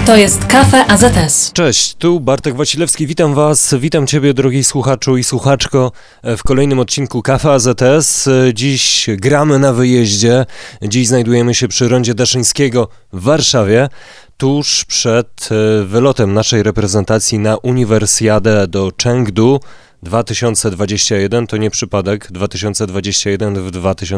To jest Cafe AZS. Cześć, tu Bartek Wasilewski, witam Was, witam Ciebie, drogi słuchaczu i słuchaczko, w kolejnym odcinku Cafe AZS. Dziś gramy na wyjeździe, dziś znajdujemy się przy rondzie Daszyńskiego w Warszawie, tuż przed wylotem naszej reprezentacji na Uniwersjadę do Chengdu 2021, to nie przypadek, 2021 w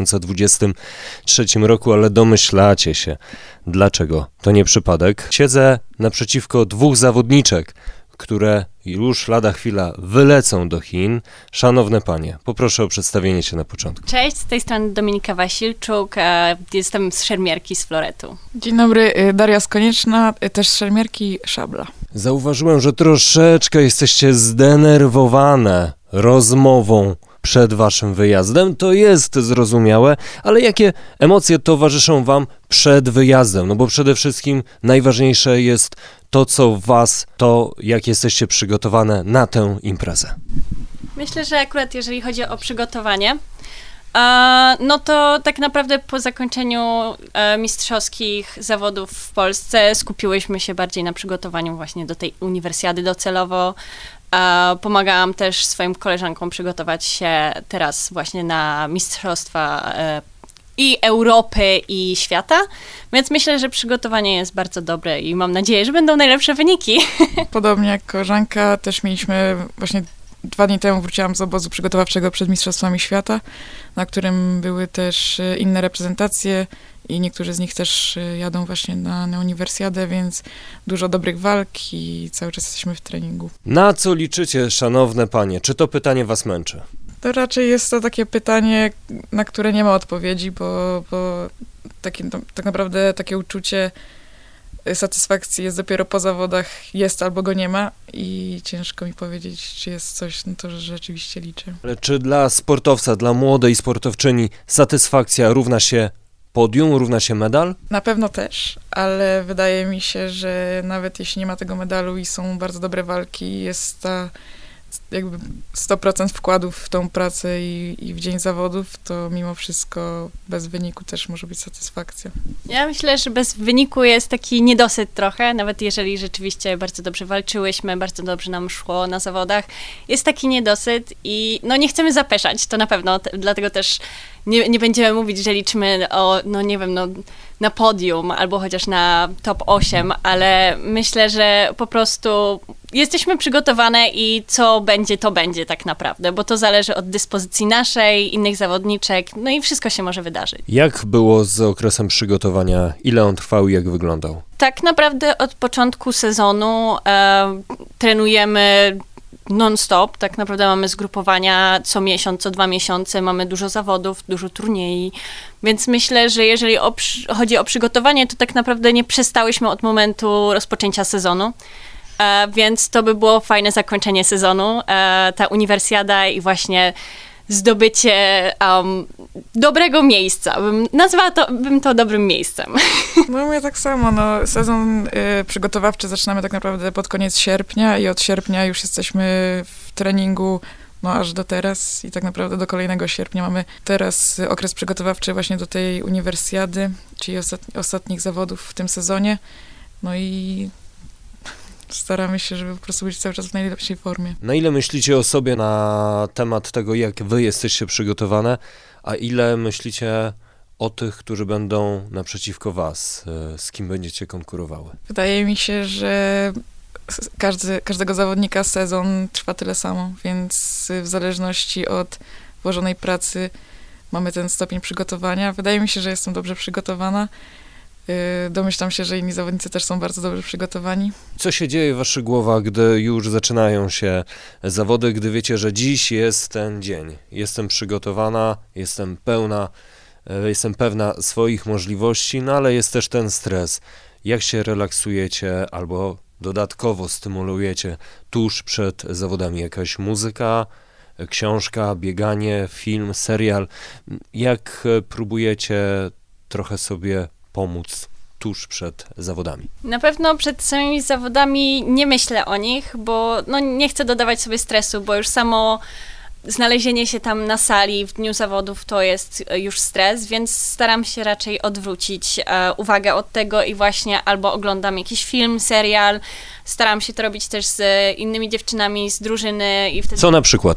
2023 roku, ale domyślacie się, dlaczego to nie przypadek. Siedzę naprzeciwko dwóch zawodniczek, które już lada chwila wylecą do Chin. Szanowne panie, poproszę o przedstawienie się na początku. Cześć, z tej strony Dominika Wasilczuk, jestem z szermierki z Floretu. Dzień dobry, Daria Skonieczna, też z szermierki Szabla. Zauważyłem, że troszeczkę jesteście zdenerwowane rozmową przed waszym wyjazdem. To jest zrozumiałe, ale jakie emocje towarzyszą wam przed wyjazdem? No bo przede wszystkim najważniejsze jest to, co w was, to jak jesteście przygotowane na tę imprezę. Myślę, że akurat jeżeli chodzi o przygotowanie, no to tak naprawdę po zakończeniu mistrzowskich zawodów w Polsce skupiłyśmy się bardziej na przygotowaniu właśnie do tej uniwersjady docelowo. Pomagałam też swoim koleżankom przygotować się teraz właśnie na mistrzostwa i Europy, i świata, więc myślę, że przygotowanie jest bardzo dobre i mam nadzieję, że będą najlepsze wyniki. Podobnie jak koleżanka, też mieliśmy właśnie 2 dni temu wróciłam z obozu przygotowawczego przed Mistrzostwami Świata, na którym były też inne reprezentacje i niektórzy z nich też jadą właśnie na uniwersjadę, więc dużo dobrych walk i cały czas jesteśmy w treningu. Na co liczycie, szanowne panie? Czy to pytanie was męczy? To raczej jest to takie pytanie, na które nie ma odpowiedzi, bo tak naprawdę takie uczucie satysfakcji jest dopiero po zawodach, jest albo go nie ma i ciężko mi powiedzieć, czy jest coś, no to rzeczywiście liczę. Ale czy dla sportowca, dla młodej sportowczyni satysfakcja równa się podium, równa się medal? Na pewno też, ale wydaje mi się, że nawet jeśli nie ma tego medalu i są bardzo dobre walki, jest ta jakby 100% wkładów w tą pracę i w dzień zawodów, to mimo wszystko bez wyniku też może być satysfakcja. Ja myślę, że bez wyniku jest taki niedosyt trochę, nawet jeżeli rzeczywiście bardzo dobrze walczyłyśmy, bardzo dobrze nam szło na zawodach, jest taki niedosyt i no nie chcemy zapeszać, to na pewno, dlatego też nie będziemy mówić, że liczymy o, no nie wiem, no na podium albo chociaż na top 8, ale myślę, że po prostu jesteśmy przygotowane i co będzie, to będzie tak naprawdę, bo to zależy od dyspozycji naszej, innych zawodniczek, no i wszystko się może wydarzyć. Jak było z okresem przygotowania? Ile on trwał i jak wyglądał? Tak naprawdę od początku sezonu trenujemy non-stop, tak naprawdę mamy zgrupowania co miesiąc, co 2 miesiące, mamy dużo zawodów, dużo turniej, więc myślę, że jeżeli chodzi o przygotowanie, to tak naprawdę nie przestałyśmy od momentu rozpoczęcia sezonu, więc to by było fajne zakończenie sezonu, ta uniwersjada i właśnie zdobycie dobrego miejsca. Nazwała to dobrym miejscem. No mnie tak samo, no sezon przygotowawczy zaczynamy tak naprawdę pod koniec sierpnia i od sierpnia już jesteśmy w treningu no aż do teraz i tak naprawdę do kolejnego sierpnia mamy teraz okres przygotowawczy właśnie do tej uniwersjady, czyli ostatnich zawodów w tym sezonie. No i staramy się, żeby po prostu być cały czas w najlepszej formie. Na ile myślicie o sobie na temat tego, jak wy jesteście przygotowane, a ile myślicie o tych, którzy będą naprzeciwko was, z kim będziecie konkurowały? Wydaje mi się, że każdego zawodnika sezon trwa tyle samo, więc w zależności od włożonej pracy mamy ten stopień przygotowania. Wydaje mi się, że jestem dobrze przygotowana. Domyślam się, że inni zawodnicy też są bardzo dobrze przygotowani. Co się dzieje w waszych głowach, gdy już zaczynają się zawody, gdy wiecie, że dziś jest ten dzień? Jestem przygotowana, jestem pewna swoich możliwości, no ale jest też ten stres. Jak się relaksujecie albo dodatkowo stymulujecie tuż przed zawodami? Jakaś muzyka, książka, bieganie, film, serial? Jak próbujecie trochę sobie pomóc tuż przed zawodami? Na pewno przed samymi zawodami nie myślę o nich, bo no, nie chcę dodawać sobie stresu, bo już samo znalezienie się tam na sali w dniu zawodów to jest już stres, więc staram się raczej odwrócić uwagę od tego i właśnie albo oglądam jakiś film, serial. Staram się to robić też z innymi dziewczynami z drużyny i wtedy... Co na przykład?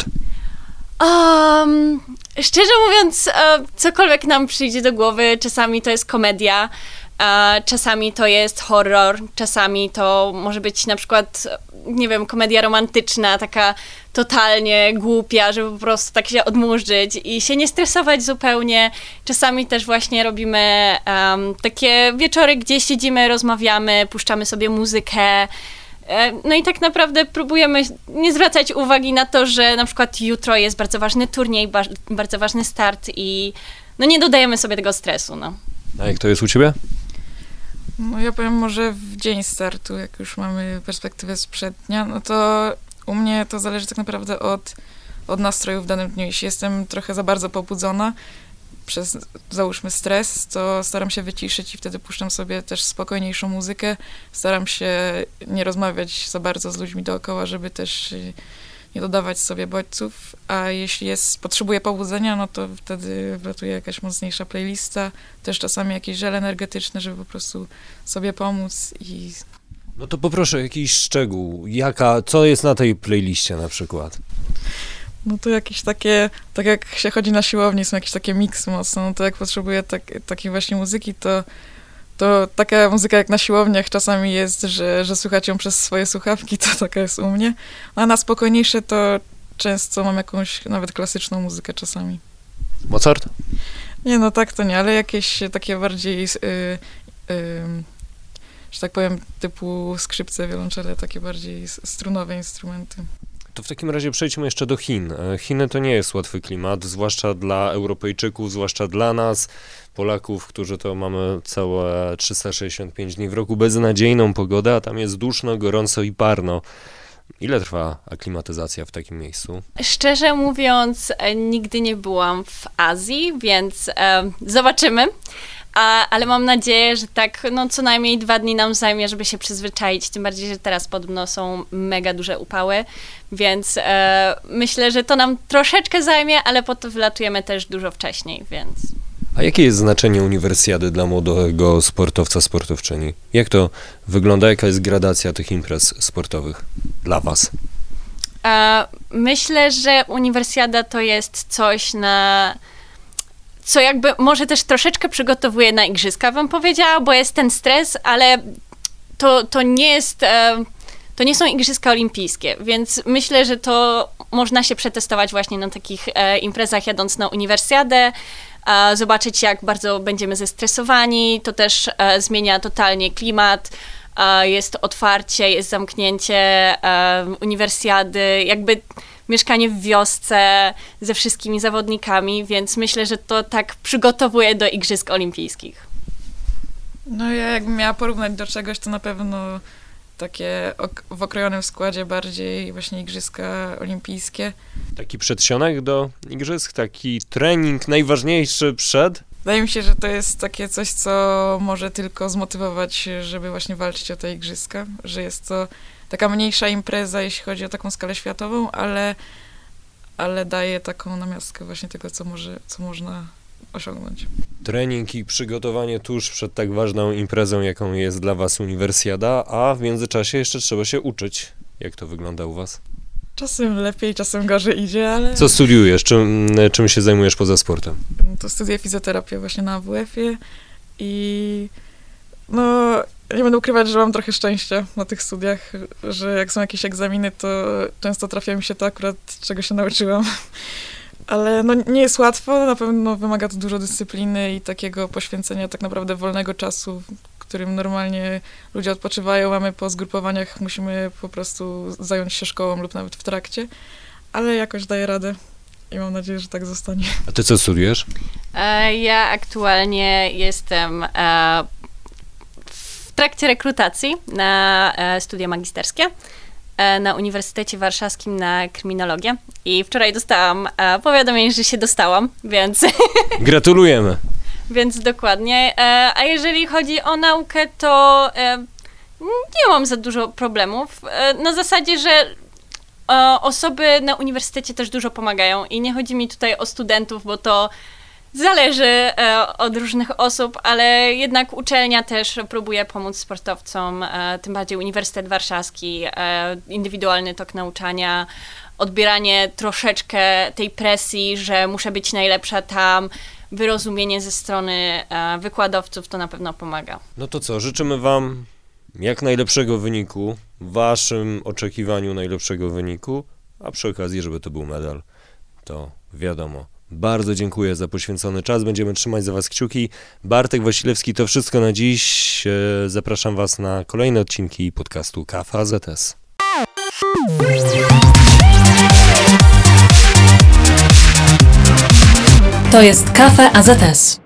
Szczerze mówiąc, cokolwiek nam przyjdzie do głowy, czasami to jest komedia, czasami to jest horror, czasami to może być na przykład, nie wiem, komedia romantyczna, taka totalnie głupia, żeby po prostu tak się odmurzyć i się nie stresować zupełnie. Czasami też właśnie robimy takie wieczory, gdzie siedzimy, rozmawiamy, puszczamy sobie muzykę. No i tak naprawdę próbujemy nie zwracać uwagi na to, że na przykład jutro jest bardzo ważny turniej, bardzo ważny start i no nie dodajemy sobie tego stresu, no. A jak to jest u ciebie? No ja powiem może w dzień startu, jak już mamy perspektywę sprzed dnia, no to u mnie to zależy tak naprawdę od nastroju w danym dniu. Jeśli jestem trochę za bardzo pobudzona przez, załóżmy, stres, to staram się wyciszyć i wtedy puszczam sobie też spokojniejszą muzykę. Staram się nie rozmawiać za bardzo z ludźmi dookoła, żeby też nie dodawać sobie bodźców, a jeśli potrzebuję pobudzenia, no to wtedy wlatuje jakaś mocniejsza playlista, też czasami jakieś żele energetyczne, żeby po prostu sobie pomóc i... No to poproszę jakiś szczegół. Co jest na tej playliście na przykład? No to jakieś takie, tak jak się chodzi na siłowni, są jakieś takie miksy mocno, no to jak potrzebuję takiej właśnie muzyki, to taka muzyka jak na siłowniach czasami jest, że słychać ją przez swoje słuchawki, to taka jest u mnie. A na spokojniejsze to często mam jakąś nawet klasyczną muzykę czasami. Mozart? Nie, no tak to nie, ale jakieś takie bardziej, że tak powiem, typu skrzypce, wiolonczele, takie bardziej strunowe instrumenty. To w takim razie przejdźmy jeszcze do Chin. Chiny to nie jest łatwy klimat, zwłaszcza dla Europejczyków, zwłaszcza dla nas, Polaków, którzy to mamy całe 365 dni w roku beznadziejną pogodę, a tam jest duszno, gorąco i parno. Ile trwa aklimatyzacja w takim miejscu? Szczerze mówiąc, nigdy nie byłam w Azji, więc zobaczymy. Ale mam nadzieję, że tak, no co najmniej 2 dni nam zajmie, żeby się przyzwyczaić, tym bardziej, że teraz podobno są mega duże upały, więc myślę, że to nam troszeczkę zajmie, ale po to wylatujemy też dużo wcześniej, więc... A jakie jest znaczenie uniwersjady dla młodego sportowca, sportowczyni? Jak to wygląda, jaka jest gradacja tych imprez sportowych dla was? Myślę, że uniwersjada to jest coś co jakby może też troszeczkę przygotowuje na igrzyska, bym powiedziała, bo jest ten stres, ale to nie jest, to nie są igrzyska olimpijskie, więc myślę, że to można się przetestować właśnie na takich imprezach jadąc na uniwersjadę, zobaczyć jak bardzo będziemy zestresowani, to też zmienia totalnie klimat, jest otwarcie, jest zamknięcie uniwersjady, jakby mieszkanie w wiosce ze wszystkimi zawodnikami, więc myślę, że to tak przygotowuje do Igrzysk Olimpijskich. No ja jakbym miała porównać do czegoś, to na pewno takie w okrojonym składzie bardziej właśnie Igrzyska Olimpijskie. Taki przedsionek do igrzysk, taki trening najważniejszy przed? Wydaje mi się, że to jest takie coś, co może tylko zmotywować, żeby właśnie walczyć o te igrzyska, że jest to taka mniejsza impreza, jeśli chodzi o taką skalę światową, ale daje taką namiastkę właśnie tego, co można osiągnąć. Trening i przygotowanie tuż przed tak ważną imprezą, jaką jest dla was uniwersjada, a w międzyczasie jeszcze trzeba się uczyć. Jak to wygląda u was? Czasem lepiej, czasem gorzej idzie, ale... Co studiujesz? Czym się zajmujesz poza sportem? To studiuję fizjoterapię właśnie na AWF-ie i no nie będę ukrywać, że mam trochę szczęścia na tych studiach, że jak są jakieś egzaminy, to często trafia mi się to akurat, czego się nauczyłam. Ale no nie jest łatwo, na pewno wymaga to dużo dyscypliny i takiego poświęcenia tak naprawdę wolnego czasu, którym normalnie ludzie odpoczywają, mamy po zgrupowaniach, musimy po prostu zająć się szkołą lub nawet w trakcie, ale jakoś daję radę i mam nadzieję, że tak zostanie. A ty co studiujesz? Ja aktualnie jestem w trakcie rekrutacji na studia magisterskie na Uniwersytecie Warszawskim na kryminologię i wczoraj dostałam powiadomienie, że się dostałam, więc... Gratulujemy! Więc dokładnie. A jeżeli chodzi o naukę, to nie mam za dużo problemów. Na zasadzie, że osoby na uniwersytecie też dużo pomagają i nie chodzi mi tutaj o studentów, bo to zależy od różnych osób, ale jednak uczelnia też próbuje pomóc sportowcom, tym bardziej Uniwersytet Warszawski, indywidualny tok nauczania, odbieranie troszeczkę tej presji, że muszę być najlepsza tam, wyrozumienie ze strony wykładowców, to na pewno pomaga. No to co, życzymy wam jak najlepszego wyniku, w waszym oczekiwaniu najlepszego wyniku, a przy okazji, żeby to był medal, to wiadomo. Bardzo dziękuję za poświęcony czas, będziemy trzymać za was kciuki. Bartek Wasilewski, to wszystko na dziś. Zapraszam was na kolejne odcinki podcastu Kafa AZS. To jest Kafe AZS.